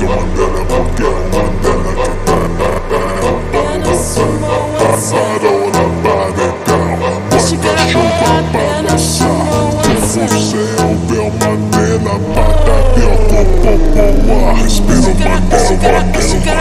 Mandela, porque o Mandela que tá marola, paredão, bota chuva pra dançar. Se você ouver o Mandela, bata teu corpo pro ar. Respira o Mandela, Mandela.